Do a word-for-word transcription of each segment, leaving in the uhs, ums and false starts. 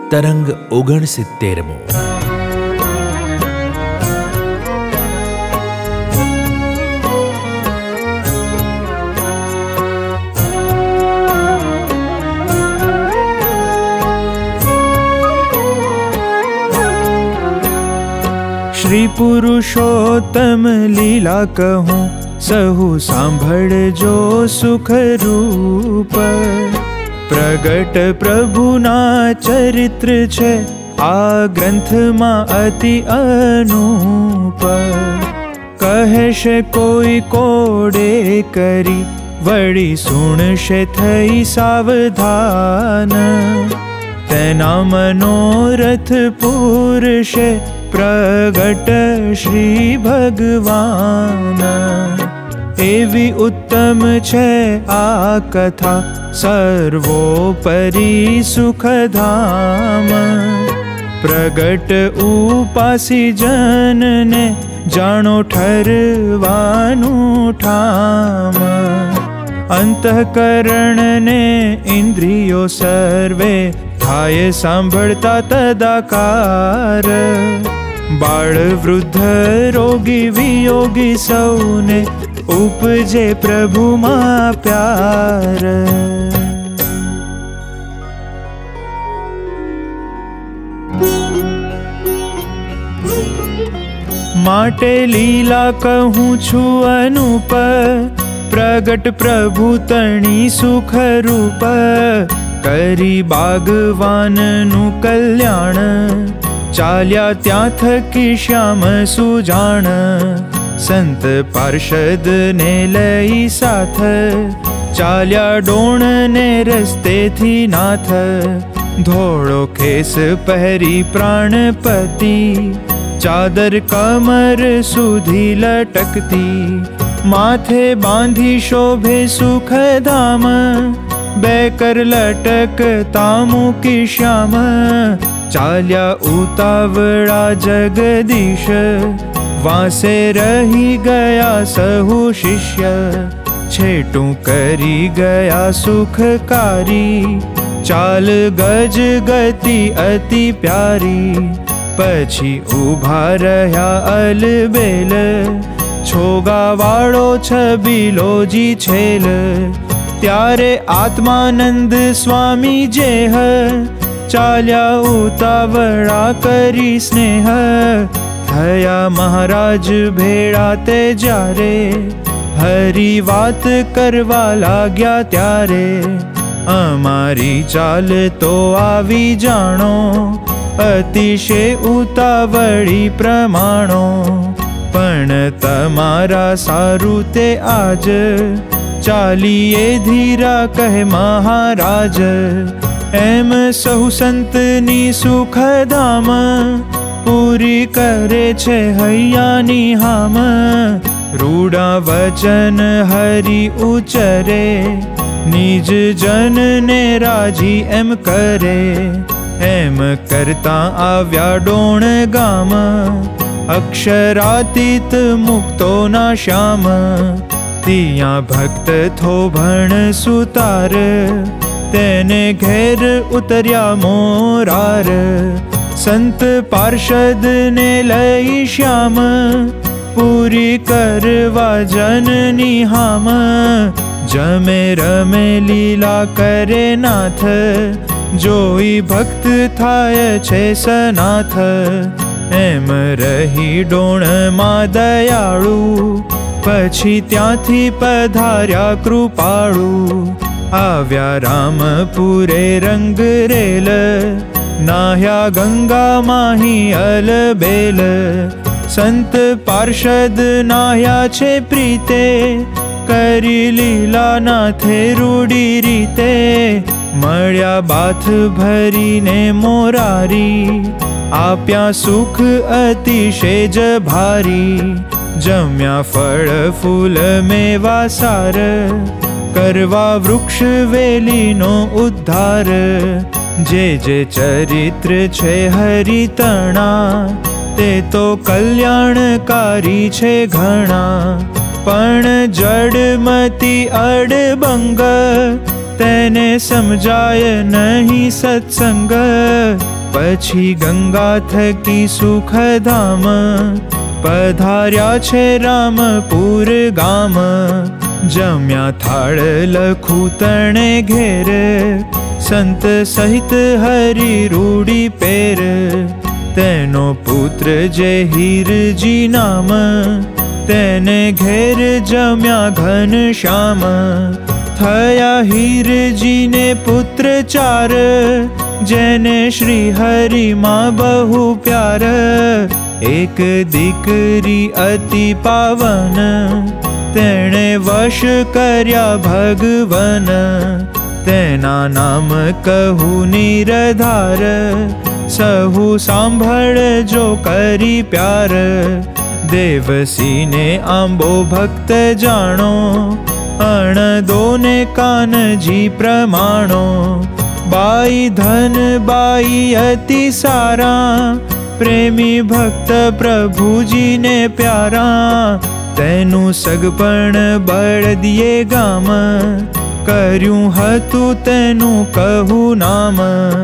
તરંગ ઓગણસિત્તેરમો. શ્રી પુરુષોત્તમ લીલા કહું, સહુ સાંભળજો સુખ રૂપ. પ્રગટ પ્રભુના ચરિત્ર છે, આ ગ્રંથમાં અતિ અનુપ. કહેશે કોઈ કોડે કરી, વળી સુણશે થઈ સાવધાન. તેના મનોરથ પૂરશે પ્રગટ શ્રી ભગવાન. એવી ઉત્તમ છે આ કથા, સર્વોપરી સુખધામ. પ્રગટ ઉપાસી જનને, જાણો ઠરવાનું ઠામ. અંતઃકરણને ઇન્દ્રિયો સર્વે, થાય સાંભળતા તદાકાર. બાળ વૃદ્ધ રોગી વિયોગી સૌને, ઉપજે પ્રભુમાં પ્યાર. માટે લીલા કહું છું અનુપ, પ્રગટ પ્રભુ તણી સુખ રૂપ. કરી બાગવાનનું કલ્યાણ, ચાલ્યા ત્યાં થકી શ્યામ સુજાણ. સંત પાર્ષદને લઈ સાથ, ચાલ્યા ડોણને રસ્તેથી નાથ. ધોળો ખેસ પહેરી પ્રાણપતિ, ચાદર કમર સુધી લટકતી. માથે બાંધી શોભે સુખધામ, બે કર લટકતા મૂકી શ્યામ. ચાલ્યા ઉતાવળા જગદીશ, વાસે રહી ગયા સહુ શિષ્ય. છેટું કરી ગયા સુખકારી, ચાલ ગજ ગતિ અતિ પ્યારી. પછી ઊભા રહ્યા અલબેલ, છોગાવાળો છબીલોજી છેલ. ત્યારે આત્માનંદ સ્વામી જેહ, ચાલ્યા ઉતાવળા કરી સ્નેહ. થયા મહારાજ ભેળા તે જ્યારે, હરી વાત કરવા લાગ્યા ત્યારે. અમારી ચાલ તો આવી જાણો, અતિશય ઉતાવળી પ્રમાણો. પણ તમારા સારું તે આજ, ચાલીએ ધીરા કહે મહારાજ. એમ સહુ સંતની સુખધામ, પૂરી કરે છે હૈયાની હામ. રૂડા વચન હરિ ઉચરે, નિજ જનને રાજી એમ કરે. એમ કરતા આવ્યા ડોણ ગામ, અક્ષરાતીત મુક્તોના શ્યામ. ત્યાં ભક્ત થોભણ સુતાર, તેને ઘેર ઉતર્યા મોરાર. સંત પાર્ષદને લઈ શ્યામ, પૂરી કરવા જનની હામ. જમે રમે લીલા કરે નાથ, જોઈ ભક્ત થાય છે સનાથ. એમ રહી ડોણમાં દયાળુ, પછી ત્યાંથી પધાર્યા કૃપાળુ. આવ્યા રામપુરે રંગરેલ, નાહ્યા ગંગા માહી અલબેલ. સંત પાર્ષદ નાહ્યા છે પ્રીતે, કરી લીલા નાથે રૂડી રીતે. મળ્યા બાથ ભરીને મોરારી, આપ્યા સુખ અતિશય જ ભારી. જમ્યા ફળ ફૂલ મેવા સાર, કરવા વૃક્ષ વેલીનો ઉદ્ધાર. જે જે ચરિત્ર છે હરિતણા, તે તો કલ્યાણકારી છે ઘણા. પણ જડમતી અડબંગ, તેને સમજાય નહીં સત્સંગ. પછી ગંગા થકી સુખધામ પધાર્યા છે રામપુર ગામ. જમ્યા થાળ લખું તણે ઘેર સંત સહિત હરી રૂડી પેર. તેનો પુત્ર જે હીરજી નામ તેને ઘેર જમ્યા ઘન શ્યામ. થયા હીરજીને પુત્ર ચાર જેને શ્રી હરિમાં બહુ પ્યાર. એક દીકરી અતિ પાવન તેણે વશ કર્યા ભગવન. તેના નામ કહું નિરધાર સહુ સાંભળજો કરી પ્યાર. દેવસીને આંબો ભક્ત જાણો અણદોને કાનજી પ્રમાણો. બાઈ ધન બાઈ અતિ સારા પ્રેમી ભક્ત પ્રભુજીને પ્યારા. તેનું સગપણ બળદિયે ગામ કર્યું હતું તેનું કહું નામ.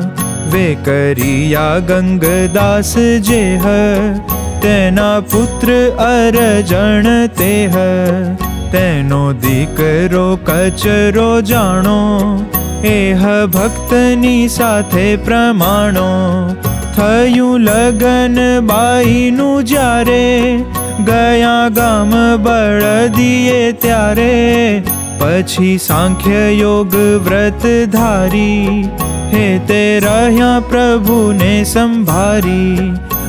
વેકરિયા ગંગદાસ જેહ તેના પુત્ર અરજણ તેહ. તેનો દીકરો કચરો જાણો એહ ભક્તની સાથે પ્રમાણો. થયું લગન બાઈનું જ્યારે ગયા ગામ બળદિયે ત્યારે. પછી સાંખ્ય યોગ વ્રત ધારી હે તે રહ્યા પ્રભુને સંભારી.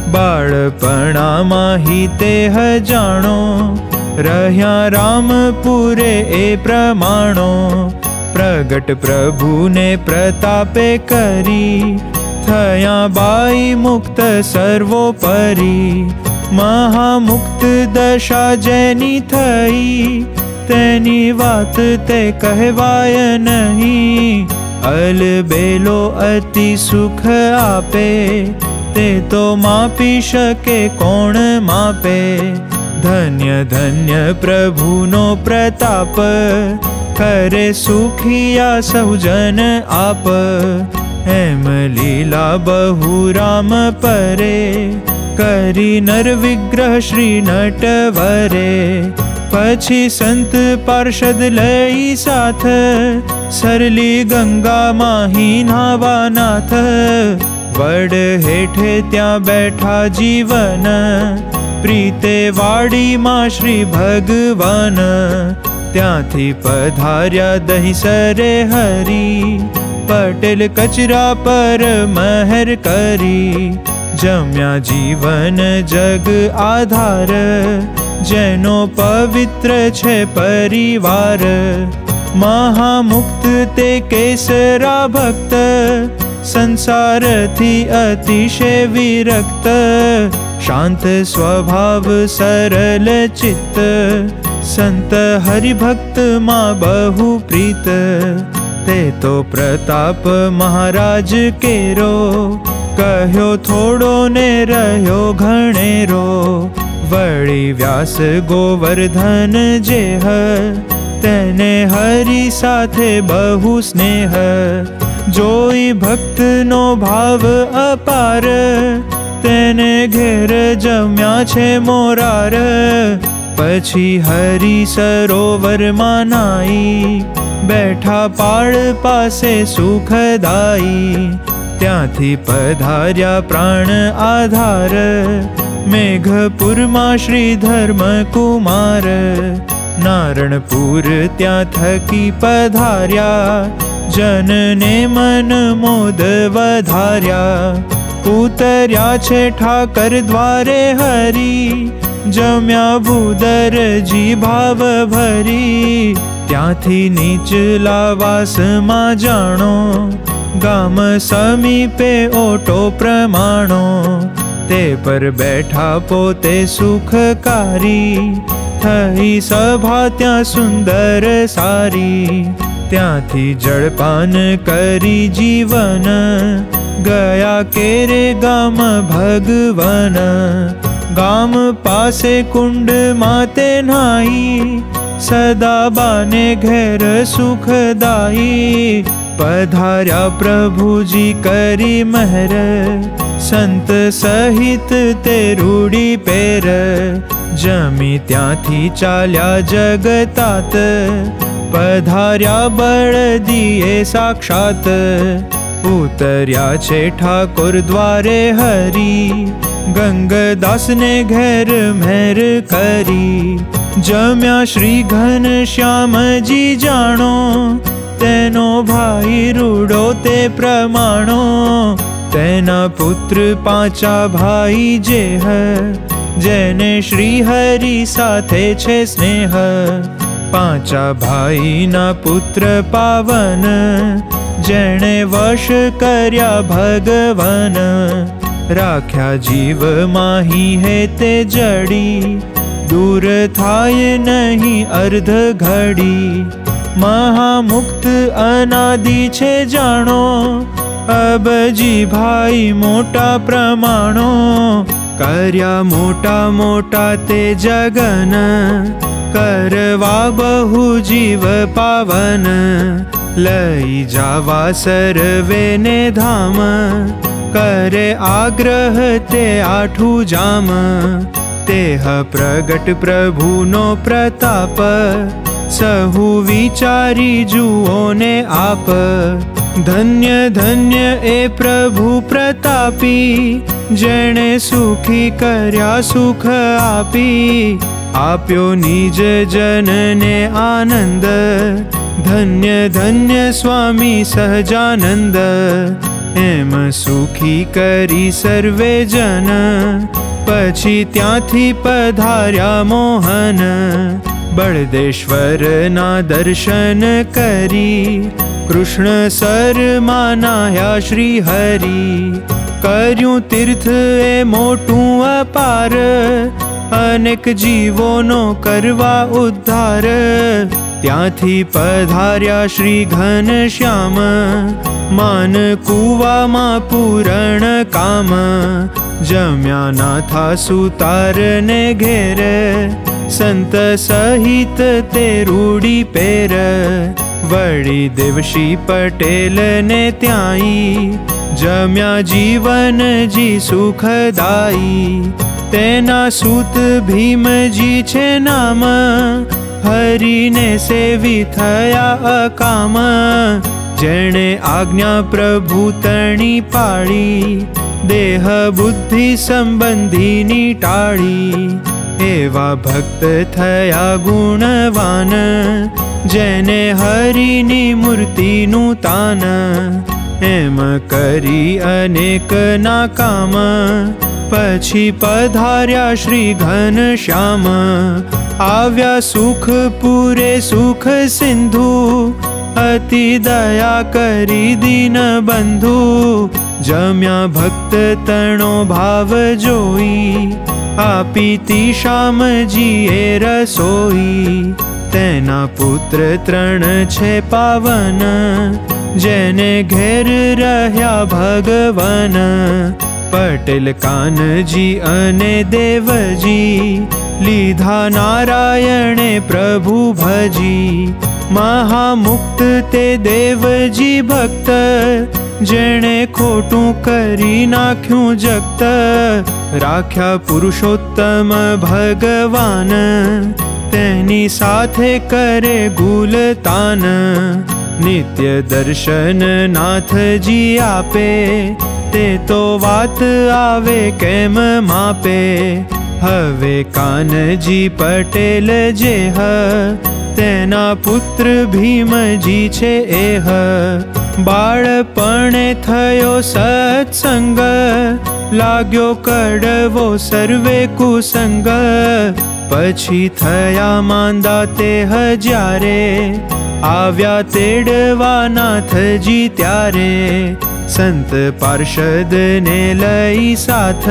બાળપણામાં હિ તેહ જાણો રહ્યા રામપુરે એ પ્રમાણો. પ્રગટ પ્રભુને પ્રતાપે કરી થયા બાઈ મુક્ત સર્વોપરી. મહામુક્ત દશા જેની થઈ તેની વાત તે કહેવાય નહીં. અલબેલો અતિ સુખ આપે તે તો માપી શકે કોણ માપે. ધન્ય ધન્ય પ્રભુનો પ્રતાપ કરે સુખિયા સૌજન આપ. એમ લીલા બહુ રામ પરે કરી નર વિગ્રહ શ્રી નટવરે. પછી સંત પાર્ષદ લઈ સાથ સરલી ગંગામાં હિ નાવા નાથ. વડ હેઠે ત્યાં બેઠા જીવન પ્રીતે વાડીમાં શ્રી ભગવાન. ત્યાંથી પધાર્યા દહીંસરે હરી પટેલ કચરા પર મહેર કરી. જમ્યા જીવન જગ આધાર જેનો પવિત્ર છે પરિવાર. મહામુક્ત તે કેસરા ભક્ત સંસારથી અતિશય વિરક્ત. શાંત સ્વભાવ સરલ ચિત્ત સંત હરિભક્તમાં બહુ પ્રીત. તે તો પ્રતાપ મહારાજ કેરો કહ્યો થોડો ને રહ્યો ઘણેરો. વળી વ્યાસ ગોવર્ધન જેહ તેને હરિ સાથે બહુ સ્નેહ. જોઈ ભક્તનો ભાવ અપાર તેને ઘેર જમ્યા છે મોરાર. પછી હરિ સરોવરમાં નાઈ બેઠા પાળ પાસે સુખદાઈ. ત્યાંથી પધાર્યા પ્રાણ આધાર મેઘપુરમાં શ્રી ધર્મ કુમાર. નારણપુર ત્યાં થકી પધાર્યા જનને મન મોદ વધાર્યા. ઉતર્યા છે ઠાકર દ્વારે હરી જમ્યા ભૂદરજી ભાવ ભરી. ત્યાંથી નીચલા વાસમાં જાણો ગામ સમીપે ઓટો પ્રમાણો. તે પર બેઠા પોતે સુખકારી થઈ સભા ત્યાં સુંદર સારી. ત્યાંથી જળપાન કરી જીવન ગયા કેરે ગામ ભગવાન. ગામ પાસે કુંડમાં તે નાઈ સદા બાને ઘેર સુખદાઈ. पधार्या प्रभुजी करी महर, संत सहित ते रूडी पेर। जमी त्यांथी चाल्या जगतात, पधार्या बळदीए साक्षात। उतर्या छे ठाकुर द्वारे हरी, गंगदास ने घेर मेहर करी। जम्या श्री घनश्याम जी जाणो, तेनो भाई रूडो ते प्रमाणो। तेना पुत्र पांचा भाई जेह, जेने श्री हरि साथे छे स्नेह। पांचा भाई ना पुत्र पावन, जेणे वश कर्या भगवान। राख्या जीव माही है ते जड़ी, दूर थाय नहीं अर्ध घड़ी। महामुक्त अनादि छे जाणो, अब जी भाई मोटा प्रमाणो। कर्या मोटा मोटा ते जगन, करवा बहु जीव पावन। लई जावा सर्वे ने धाम, करे आग्रह ते आठू जाम। तेह प्रगट प्रभुनो प्रताप, सहु विचारी जुओ ने आप। धन्य धन्य ए प्रभु प्रतापी, जेणे सुखी कर्या सुख आपी। आप्यो निज जन ने आनंद, धन्य धन्य स्वामी सहजानंद। एम सुखी करी सर्वे जन, पछी त्यांथी पधार्या मोहन। बळदेश्वर ना दर्शन करी, कृष्ण सर मानाया श्री हरि। कर्યું तीर्थ ए मोटું અપાર, अनेक जीवोनो करवा उद्धार। त्यांथी पधार्या श्री घनश्याम, मान कुवामा पूरण काम। जम्या नाथा सुतार ने घेर, संत सहित ते रूडी पेर। वड़ी देवशी पटेल ने त्याई, जम्या जीवन जी सुखदाई। तेना सूत भीम जी छे नाम, हरि ने सेवी थया अकाम। जेणे आज्ञा प्रभु तणी पाड़ी, देह बुद्धि संबंधी नी टाड़ी। एवा भक्त थया गुणवान, जेने हरिनी मूर्ति नु तान। एम करी अनेक ना काम, पछी पधार्या श्री घनश्याम। आव्या सुख पूरे सुख सिंधु, अति दया करी दीन बंधु। जम्या भक्त तणो भाव जोई, आपीती श्याम जी ए रसोई। तेना पुत्र त्रण छे पावन, जेने घेर रह्या भगवान। पटेल कानजी अने देवजी, लीधा नारायणे प्रभु भजी। महामुक्त ते देवजी भक्त, जेणे खोटू करी नाख्यूं जगत। राख्या पुरुषोत्तम भगवान, तेनी साथे करे गुलतान। नित्य दर्शन नाथ जी आपे, ते तो वात आवे केम मापे। हवे कानजी पटेल जेह, तेना पुत्र भीमजी छे एह। बाळपणे थयो सत्संग, लाग्यो कड़वो सर्वे कुसंग। पछी थया मांदा ते हजारे, आव्या तेड़वा नाथजी त्यारे। संत पार्षद ने लई साथ,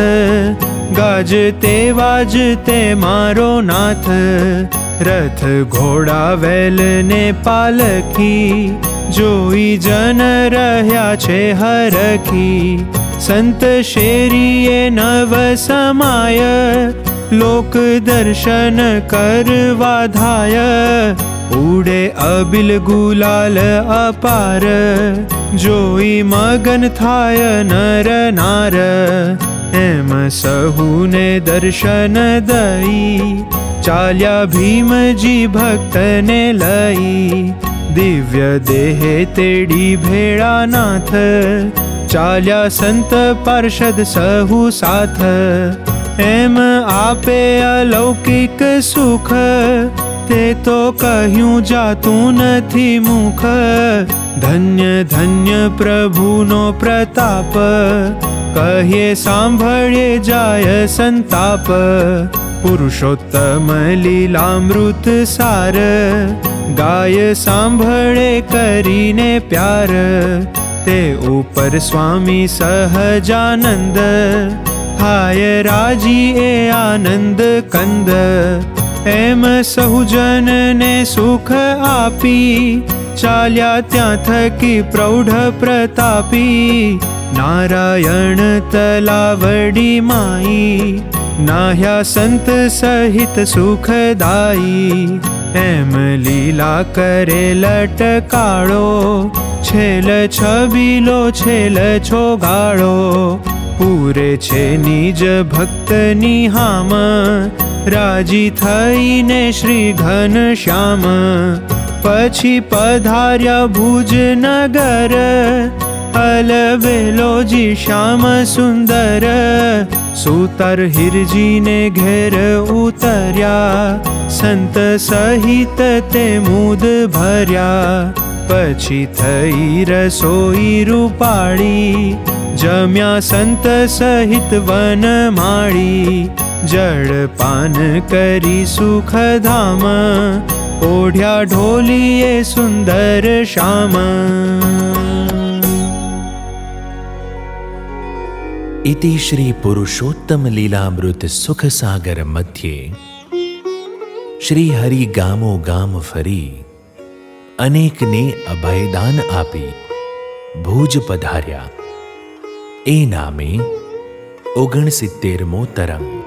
गाजते वाजते मारो नाथ। रथ घोड़ा वेल ने पालकी, जोई जन रह्या छे हरखी। संत शेरीए नव समाय, लोक दर्शन करवा धाय। ઉડે અબિલ ગુલાલ અપાર, જોઈ મગન થાય નર નાર. એમ સહુને દર્શન દઈ, ચાલ્યા ભીમજી ભક્તને લઈ. દિવ્ય દેહે તેડી ભેળાનાથ, ચાલ્યા સંત પાર્ષદ સહુ સાથ. એમ આપે અલૌકિક સુખ, તે તો કહ્યું જાતું નથી મુખ. ધન્ય ધન્ય પ્રભુનો પ્રતાપ, કહીએ સાંભળે જાય સંતાપ. પુરુષોત્તમ લીલામૃત સાર, ગાય સાંભળે કરીને પ્યાર. તે ઉપર સ્વામી સહજાનંદ, થાય રાજી એ આનંદ કંદ. એમ સહુજનને સુખ આપી, ચાલ્યા ત્યાં થકી પ્રૌઢ પ્રતાપી. નારાયણ તલાવડી માઈ, નાહ્યા સંત સહિત સુખદાયી. એમ લીલા કરે લટકાળો, છેલ છબીલો છેલ છોગાળો. પૂરે છે નિજ ભક્તની હામ, રાજી થઈને શ્રી ઘનશ્યામ. પછી પધાર્યા ભુજ નગર, અલબેલોજી શ્યામ સુંદર. સુતર હિરજીને ઘેર ઉતર્યા, સંત સહિત તે મુદ ભર્યા. પછી થઈ રસોઈ રૂપાળી, જમ્યા સંત સહિત વન માળી. જળપાન કરી સુખધામ, ઓઢ્યા ઢોલીએ સુંદર શ્યામ. इति श्री पुरुषोत्तम लीलामृत सुख सागर मध्य श्री हरि गामो गाम फरी, अनेकने अभयदान आपी भुज पधार्या. ए नामे ओगणसित्तेरमो तरंग.